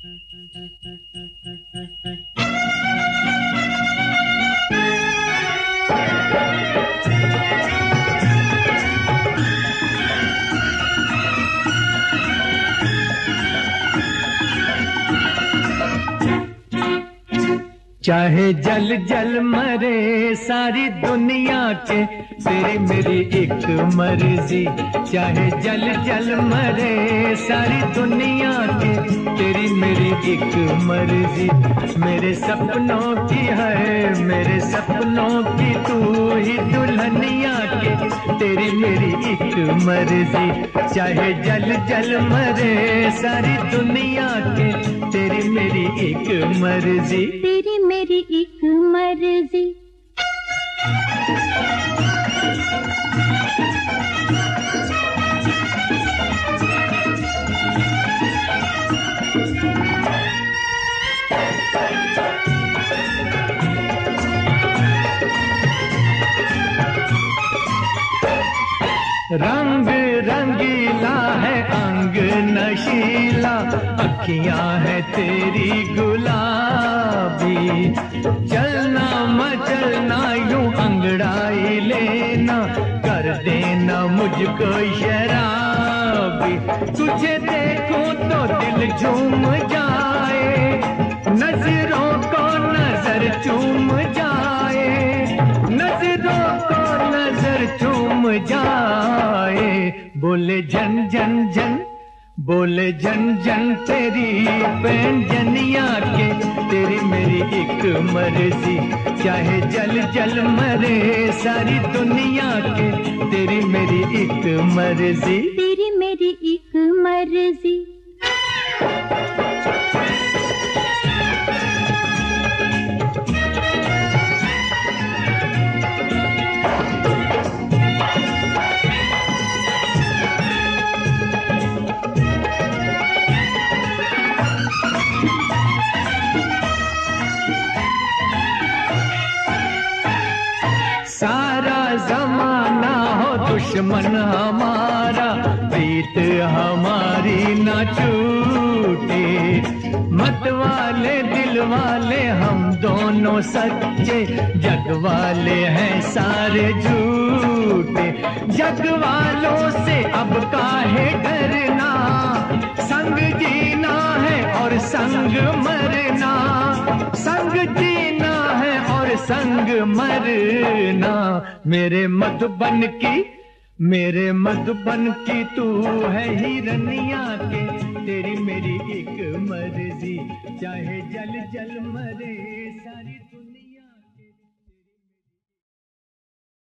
चाहे जल जल मरे सारी दुनिया के, तेरी मेरी एक मर्जी। चाहे जल जल मरे सारी दुनिया के, तेरी मेरी एक मर्जी। मेरे सपनों की है, मेरे सपनों की तू ही दुल्हनिया के, तेरी मेरी एक मर्जी। चाहे जल जल मरे सारी दुनिया के, तेरी मेरी एक मर्जी। तेरी मेरी एक मर्जी। रंग रंगीला है अंग नशीला, अखियां है तेरी गुलाबी। चलना मचलना यूं अंगड़ाई लेना, कर देना मुझको शराबी। तुझे देखूं तो दिल झूम जाए, नजरों को नजर चूम जाए, नजरों को नजर चूम जाए। बोले जन जन जन, बोले जन जन तेरी पैंजनिया के, तेरी मेरी एक मर्जी। चाहे जल जल मरे सारी दुनिया के, तेरी मेरी एक मर्जी। तेरी मेरी एक मर्जी। सारा जमाना हो दुश्मन हमारा, प्रीत हमारी न छूटे। मत वाले दिल वाले हम दोनों सच्चे, जग वाले हैं सारे झूठे। जग वालों से अब काहे डरना, संग जीना है और संग मरना। संग जीना है और संग मरना। मेरे मधुबन की, मेरे मधुबन की तू है हिरनिया के, तेरी मेरी एक मर्जी। चाहे जल जल मरे सारी दुनिया।